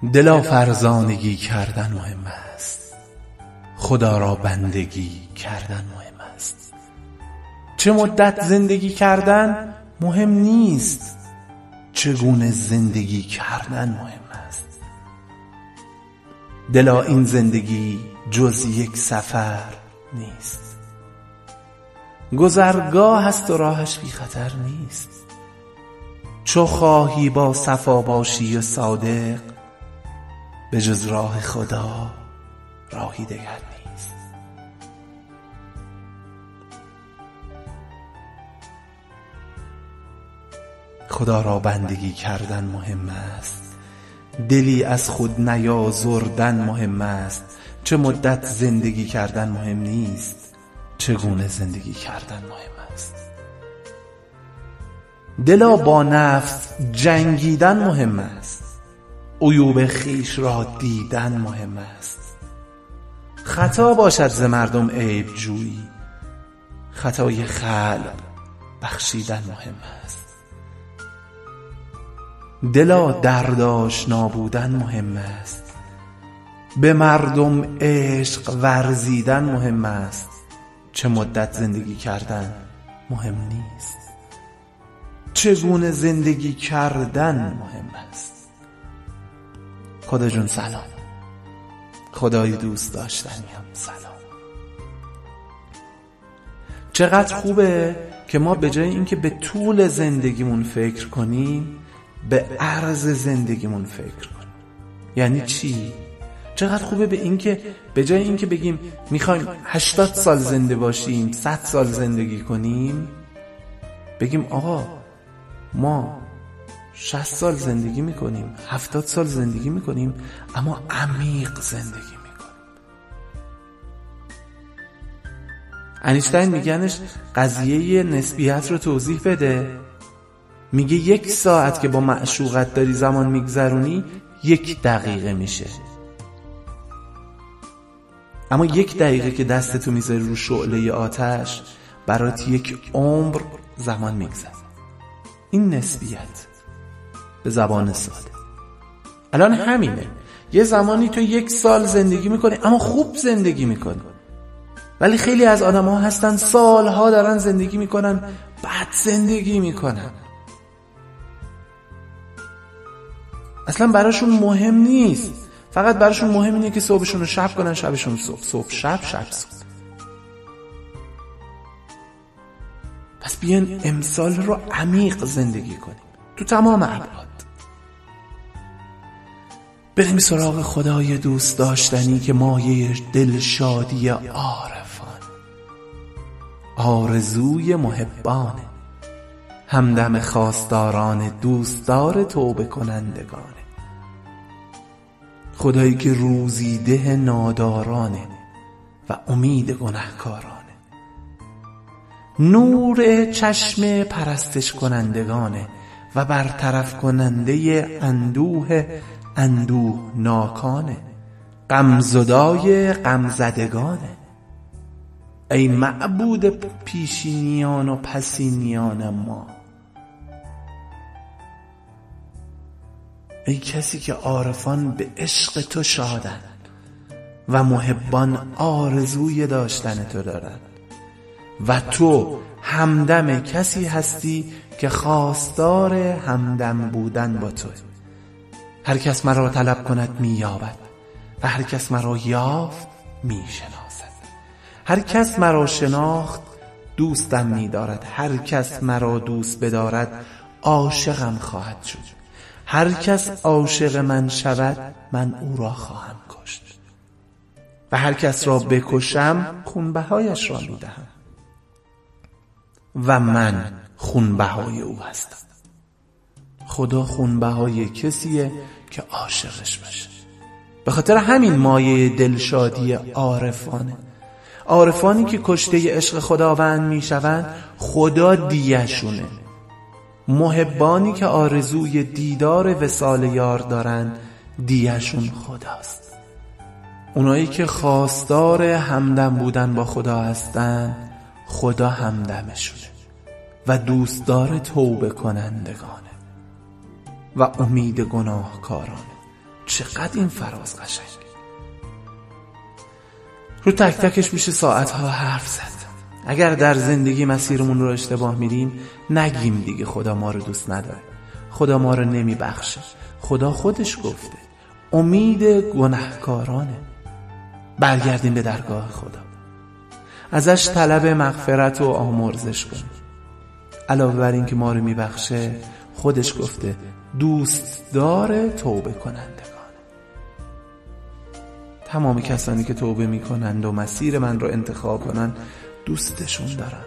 دلا فرزانگی کردن مهم است، خدا را بندگی کردن مهم است. چه مدت زندگی کردن مهم نیست، چگونه زندگی کردن مهم است. دلا این زندگی جز یک سفر نیست، گذرگاه است و راهش بی خطر نیست. چو خواهی با صفا باشی و صادق، به جز راه خدا راهی دگر نیست. خدا را بندگی کردن مهم است، دلی از خود نیازردن مهم است. چه مدت زندگی کردن مهم نیست، چگونه زندگی کردن مهم است. دلا با نفس جنگیدن مهم است، عیوب خویش را دیدن مهم است. خطا باشد ز مردم عیب جویی، خطای خلق بخشیدن مهم است. دلا درد آشنا بودن مهم است، به مردم عشق ورزیدن مهم است. چه مدت زندگی کردن مهم نیست، چگونه زندگی کردن مهم است. خدا جون سلام، خدای دوست داشتنیم سلام. چقدر خوبه که ما به جای اینکه به طول زندگیمون فکر کنیم، به عرض زندگیمون فکر کنیم. یعنی چی؟ چقدر خوبه به جای اینکه بگیم میخوایم 80 سال زنده باشیم، 100 سال زندگی کنیم، بگیم آقا ما 60 سال زندگی میکنیم، 70 سال زندگی میکنیم، اما عمیق زندگی میکنیم. اینشتین میگنش قضیه نسبیت رو توضیح بده، میگه 1 ساعت که با معشوقت داری زمان میگذرونی 1 دقیقه میشه، اما 1 دقیقه که دستتو میذاری رو شعله آتش برات 1 عمر زمان میگذره. این نسبیت به زبان ساده. الان همینه، یه زمانی تو 1 سال زندگی میکنی اما خوب زندگی میکنی، ولی خیلی از آدم ها هستن سالها دارن زندگی میکنن بد زندگی میکنن. اصلا براشون مهم نیست، فقط براشون مهم اینه که صبحشون رو شب کنن، شبشون صبح، صبح شب، شب صبح. پس بیان امسال رو عمیق زندگی کنیم تو تمام ابعاد. بریم سراغ خدای دوست داشتنی که مایه دلشادی عارفان، آرزوی محبانه، همدم خواستاران، دوستدار توبه کنندگانه. خدایی که روزیده نادارانه و امید گناهکارانه، نور چشم پرستش کنندگانه و برطرف کننده اندوه ناکانه، غمزدای غمزدگانه. ای معبود پیشینیان و پسینیان ما، ای کسی که عارفان به عشق تو شادن و محبان آرزوی داشتن تو دارن، و تو همدم کسی هستی که خواستار همدم بودن با تو. هر کس مرا طلب کند می‌یابد و هر کس مرا یافت می‌شناسد. هر کس مرا شناخت دوستم می‌دارد، هر کس مرا دوست بدارد عاشقم خواهد شد. هر کس عاشق من شود من او را خواهم کشت، و هر کس را بکشم خونبهایش را می‌دهم و من خونبهای او هستم. خدا خونبهای کسیه که عاشقش بشه. به خاطر همین مایه دلشادی عارفانه. عارفانی که کشته عشق خداوند میشوند خدا دیه‌شونه. محبانی که آرزوی دیدار وصال یار دارن دیه‌شون خداست. اونایی که خواستار همدم بودن با خدا هستن خدا همدمشونه و دوستدار توبه کنندگانه و امید گناهکارانه. چقدر این فراز قشنگ. رو تک تکش میشه ساعتها حرف زد. اگر در زندگی مسیرمون رو اشتباه میریم نگیم دیگه خدا ما رو دوست نداره، خدا ما رو نمیبخشه. خدا خودش گفته امید گناهکارانه. برگردیم به درگاه خدا، ازش طلب مغفرت و آمرزش کنیم. علاوه بر این که ما رو میبخشه، خودش گفته دوست داره توبه کنندگان. تمام کسانی که توبه میکنند و مسیر من رو انتخاب کنند دوستشون دارن.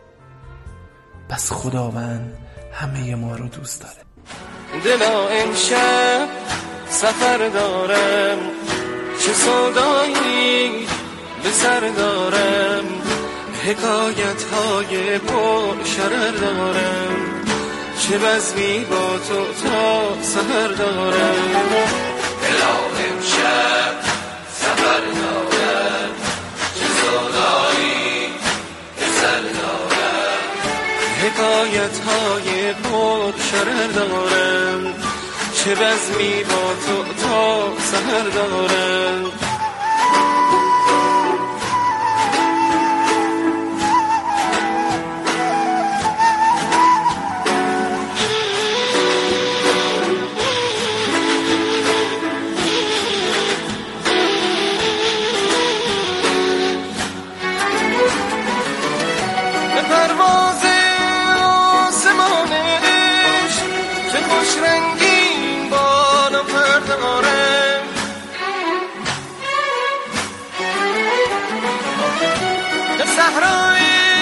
پس خداوند همه ما رو دوست داره. دلا امشب سفر دارم، چه سودایی به سر دارم، حکایت های پر شرر دارم، چه بزمی با تو تا سحر دارم. دلا امشب سفر دارم، چه سودایی به سر دارم، حکایت های پر شرر دارم، چه بزمی با تو تا سحر دارم. به پرواز آسمانش چه خوش رنگین بال و پر دارم، به صحرای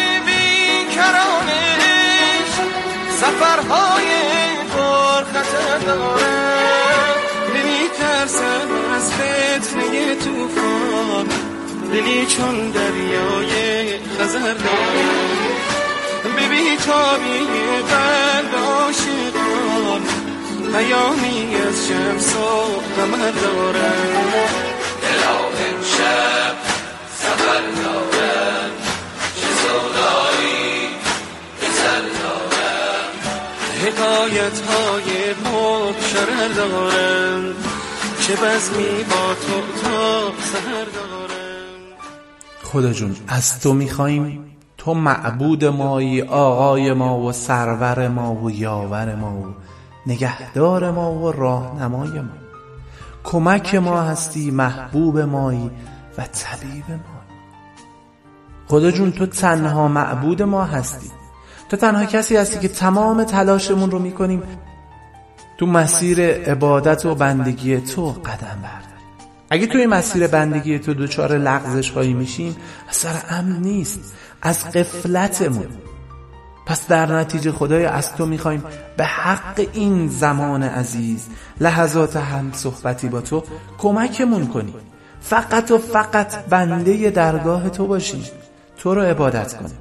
بیکرانش سفرهای پر خطر دارم. نمی‌ترسم از فتنه طوفان، دلی چون دریای خزر دارم، به بیتابی قلب عاشقان پیامی از شمس و قمر دارم. دلا امشب سفر دارم، چه سودایی به سر دارم، حکایت های پر شرر دارم، چه بزمی با تو تا سحر دارم. خدا جون از تو میخواییم، تو معبود مایی، آقای ما و سرور ما و یاور ما و نگهدار ما و راهنمای ما. کمک ما هستی، محبوب مایی و طبیب ما. خدا جون تو تنها معبود ما هستی، تو تنها کسی هستی که تمام تلاشمون رو میکنیم تو مسیر عبادت و بندگی تو قدم برداریم. اگه توی مسیر بندگی تو دوچار لغزش هایی میشیم، از سر امن نیست، از غفلتمون. پس در نتیجه خدای از تو میخوایم به حق این زمان عزیز، لحظات هم صحبتی با تو کمکمون کنی. فقط و فقط بنده درگاه تو باشیم، تو رو عبادت کنیم.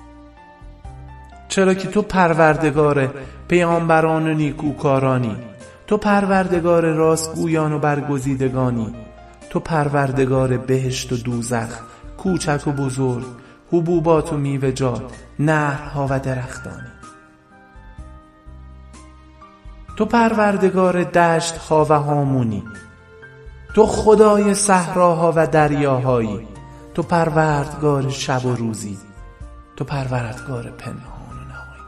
چرا که تو پروردگار پیامبران و نیکوکارانی، تو پروردگار راستگویان و برگزیدگانی، تو پروردگار بهشت و دوزخ، کوچک و بزرگ، حبوبات و میوه‌جات، نهرها و درختانی. تو پروردگار دشت‌ها و هامونی، تو خدای صحراها و دریاهایی، تو پروردگار شب و روزی، تو پروردگار پنهان و نهانی.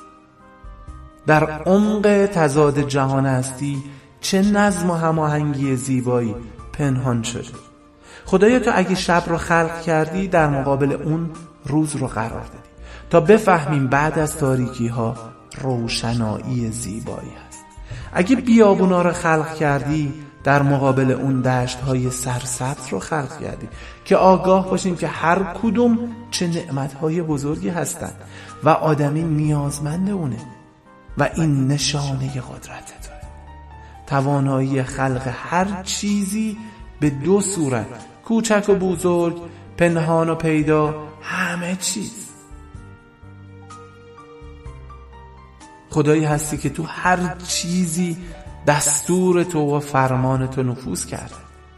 در عمق تضاد جهان هستی چه نظم و هماهنگی زیبایی پنهان شده. خدایا تو اگه شب رو خلق کردی، در مقابل اون روز رو قرار دادی تا بفهمیم بعد از تاریکی ها روشنایی زیبایی هست. اگه بیابونا رو خلق کردی، در مقابل اون دشت های سرسبز رو خلق کردی که آگاه باشیم که هر کدوم چه نعمت های بزرگی هستند و آدمی نیازمند اونه و این نشانه قدرت توه. توانایی خلق هر چیزی به دو صورت، کوچک و بزرگ، پنهان و پیدا، همه چیز. خدایی هستی که تو هر چیزی دستور تو و فرمان تو نفوذ کرده.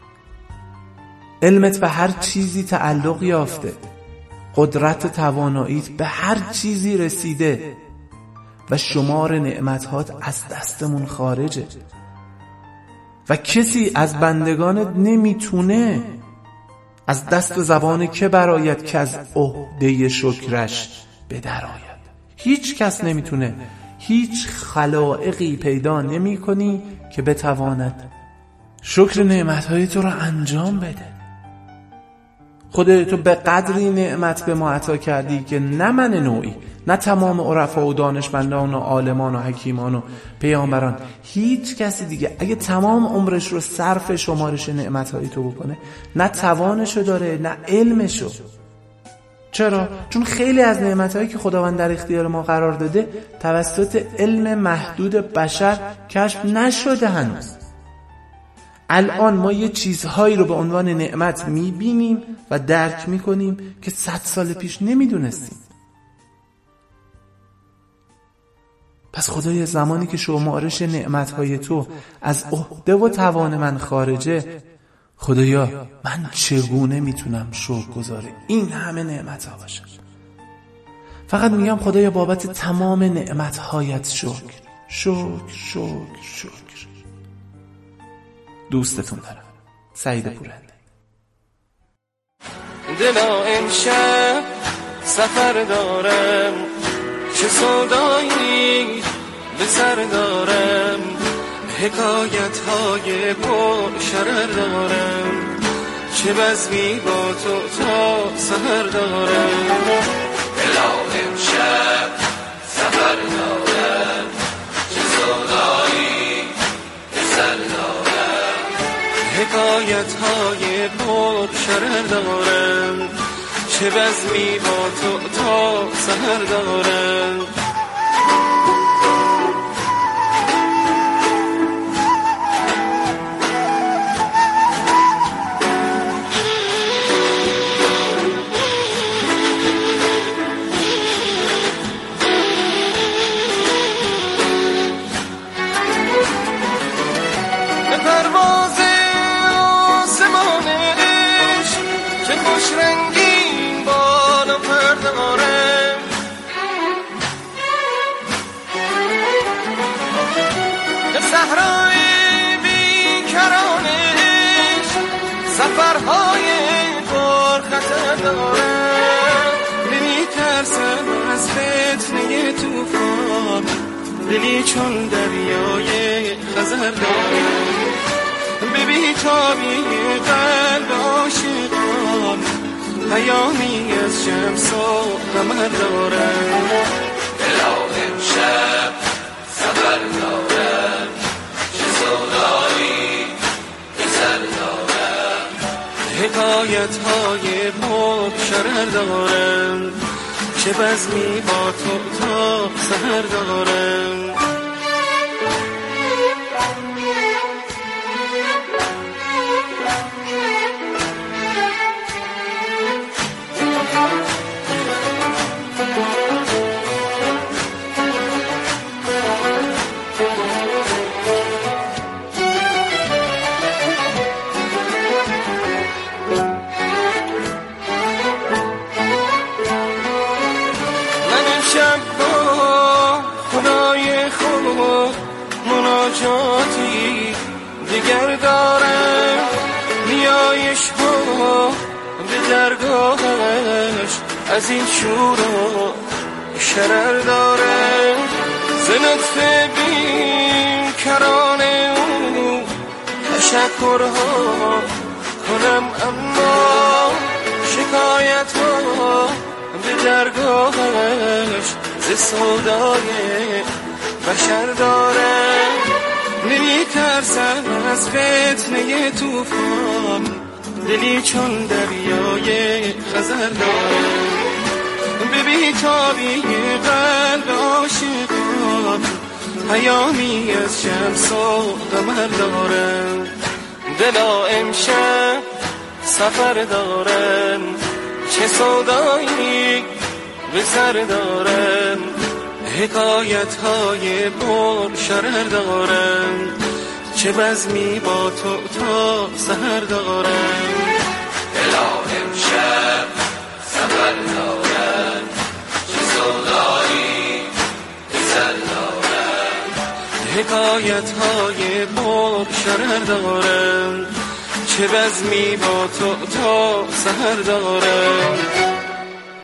علمت به هر چیزی تعلق یافته، قدرت و تواناییت به هر چیزی رسیده و شمار نعمتهات از دستمون خارجه. و کسی از بندگانت نمیتونه از دست و زبان که برآید که از عهده شکرش بدرآید. هیچ کس نمیتونه، هیچ خلائقی پیدا نمی کنی که بتواند شکر نعمتهای تو رو انجام بده. خودت تو به قدری نعمت به ما عطا کردی که نه من نوعی، نه تمام عرفا و دانشمندان و عالمان و حکیمان و پیامبران، هیچ کسی دیگه اگه تمام عمرش رو صرف شمارش نعمتهای تو بکنه، نه توانشو داره نه علمشو. چرا؟ چون خیلی از نعمتهایی که خداوند در اختیار ما قرار داده توسط علم محدود بشر کشف نشده هنوز. الان ما یه چیزهایی رو به عنوان نعمت میبینیم و درک میکنیم که 100 سال پیش نمیدونستیم. پس خدای زمانی که شمارش نعمتهای تو از عهده و توان من خارجه، خدایا من چگونه میتونم شکرگزار این همه نعمتها باشم؟ فقط میگم خدایا بابت تمام نعمتهایت شکر. دوستتون دارم. سعید پورنده. دلا امشب سفر دارم، چه سودایی به سر دارم، حکایت های پر شرر دارم، چه بزمی با تو تا سحر دارم. دلا امشب سفر دارم، چه سودایی به سر دارم، حکایت های پر شرر دارم، چه بزمی با تو تا سحر دارم. رنگین بالا پر دارم، به صحرای بیکرانش سفرهای پر خطر دارم. نمیترسم از فتنه توفان، دلی چون دریای خزر دارم، به بیتابی قلب عاشقان پیامی از شمس و قمر دارم. دلا امشب سفر دارم، چه سودایی به سر دارم، حکایت های پر شرر دارم، چه بزمی با تو تا سحر دارم. مناجاتی دیگر دارم، نیایش ها به درگاهش از این شور و شرر دارم. ز لطف بی کران او تشکرها کنم، اما شکایت ها به درگاهش ز سودای بشر دارم. نمیترسم از فتنه توفان، دلی چون دریای خزر دارم، به بیتابی قلب عاشقان پیامی از شمس و قمر دارم. دلا امشب سفر دارم، چه سودایی به سر دارم، حکایت های پر شرر دارم، چه بزمی با تو تا سحر دارم. دلا امشب سفر دارم، چه سودایی به سر دارم، حکایت های بر شرر داره، چه بزمی با تو تا سحر داره.